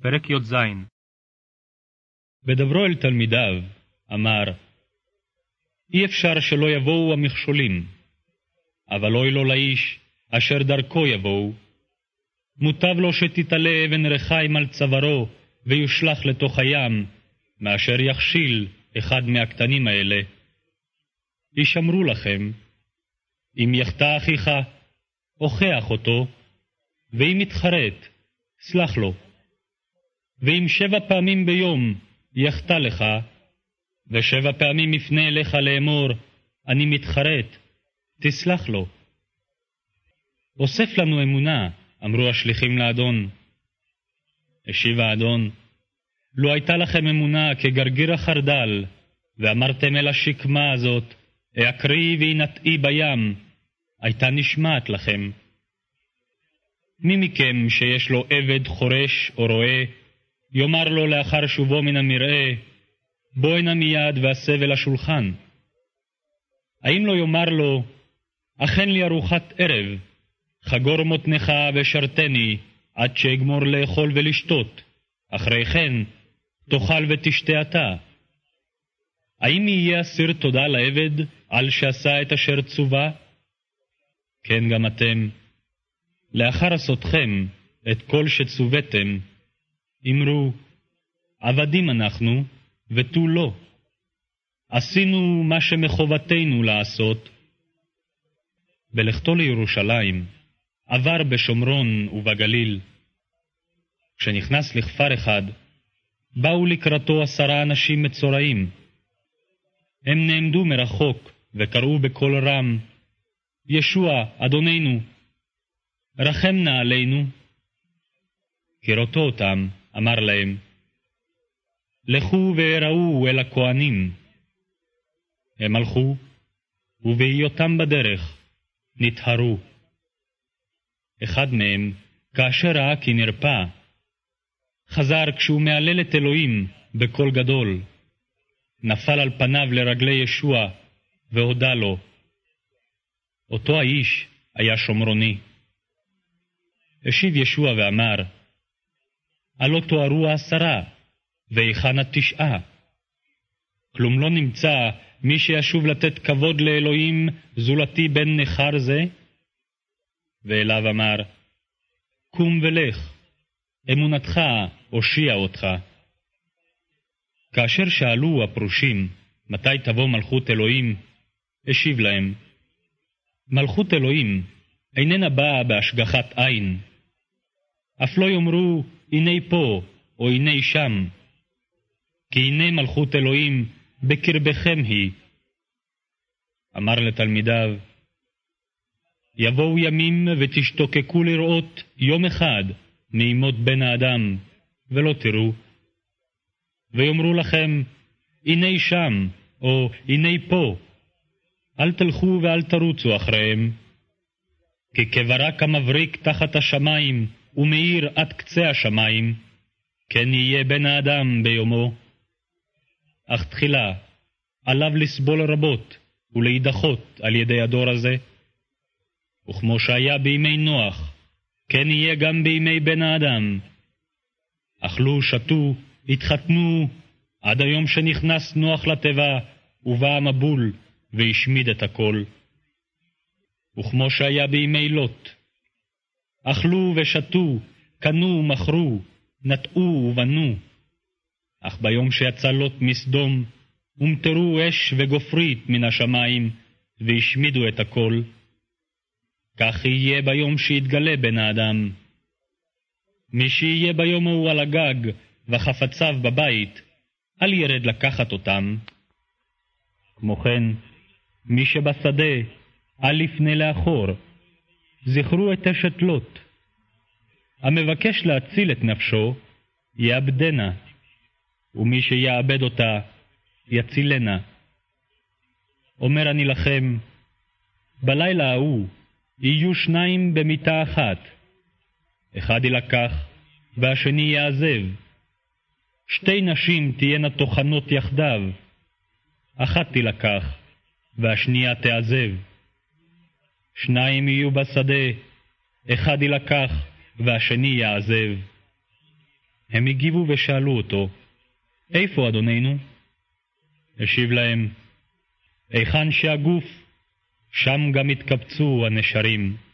פרק י"ז. ודברו אל תלמידיו, אמר, אי אפשר שלא יבואו המכשולים, אבל אוי לו לאיש אשר דרכו יבואו. מוטב לו שתתעלה אבן רחיים על צווארו ויושלח לתוך הים, מאשר יכשיל אחד מהקטנים האלה. ישמרו לכם, אם יחטא אחיך, הוכח אותו, ואם יתחרט, סלח לו. ואם 7 פעמים ביום יחטא לך, ו7 פעמים יפנה אליך לאמור, אני מתחרט, תסלח לו. אוסף לנו אמונה, אמרו השליחים לאדון. השיב האדון, לו הייתה לכם אמונה כגרגיר החרדל, ואמרתם אל השקמה הזאת, אקרי וינטעי בים, הייתה נשמעת לכם. מי מכם שיש לו עבד חורש או רועה, יאמר לו לאחר שובו מן המרעה, בוא הנה מיד והסב אל השולחן? האם לא יאמר לו, אכן לי ארוחת ערב, חגור מותנך ושרתני, עד שאגמור לאכול ולשתות, אחרי כן תאכל ותשתה אתה? האם יהיה אסיר תודה לעבד על שעשה את אשר צווה? כן גם אתם, לאחר עשותכם את כל שצוויתם, אמרו, עבדים אנחנו ותו לא. עשינו מה שמחובתנו לעשות. בלכתו לירושלים, עבר בשומרון ובגליל. כשנכנס לכפר אחד, באו לקראתו 10 אנשים מצורעים. הם נעמדו מרחוק וקראו בקול רם, ישוע, אדוננו, רחם נא עלינו. כראותו אותם, אמר להם, לכו והראו אל הכהנים. הם הלכו, ובהיותם בדרך, נטהרו. אחד מהם, כאשר ראה כי נרפא, חזר כשהוא מהלל את אלוהים בקול גדול, נפל על פניו לרגלי ישוע, והודה לו. אותו האיש היה שומרוני. השיב ישוע ואמר, הלא תוארו 10, והיכן 9? כלום לא נמצא מי שישוב לתת כבוד לאלוהים זולתי בן נחר זה? ואליו אמר, קום ולך, אמונתך הושיעה אותך. כאשר שאלו הפרושים, מתי תבוא מלכות אלוהים, השיב להם, מלכות אלוהים איננה באה בהשגחת עין. אף לא יאמרו, הנה פה, או הנה שם, כי הנה מלכות אלוהים בקרבכם היא. אמר לתלמידיו, יבואו ימים ותשתוקקו לראות יום אחד מימות בן האדם, ולא תראו. ויאמרו לכם, הנה שם, או הנה פה, אל תלכו ואל תרוצו אחריהם. כי כברק המבריק תחת השמיים, ומאיר עד קצה השמיים, כן יהיה בן האדם ביומו. אך תחילה, עליו לסבול רבות, ולהידחות על ידי הדור הזה. וכמו שהיה בימי נוח, כן יהיה גם בימי בן האדם. אכלו, שתו, התחתנו, עד היום שנכנס נוח לתיבה, ובא המבול, והשמיד את הכל. וכמו שהיה בימי לוט, אכלו ושתו, קנו ומכרו, נטעו ובנו. אך ביום שיצא לוט מסדום, ומטרו אש וגופרית מן השמיים, והשמידו את הכל. כך יהיה ביום שיתגלה בן האדם. מי שיהיה ביום ההוא על הגג, וחפציו בבית, אל ירד לקחת אותם. כמו כן, מי שבשדה, אל יפנה לאחור. זכרו את אשת לוט. המבקש להציל את נפשו, יאבדנה, ומי שיאבד אותה, יצילנה. אומר אני לכם, בלילה ההוא יהיו 2 במיטה אחת, אחד ילקח, והשני יעזב. 2 נשים תהיינה טוחנות יחדיו, אחת תילקח, והשנייה תעזב. 2 יהיו בשדה, אחד ילקח, והשני יעזב. הם הגיבו ושאלו אותו, איפה אדוננו? השיב להם, היכן שהגוף, שם גם התקבצו הנשרים.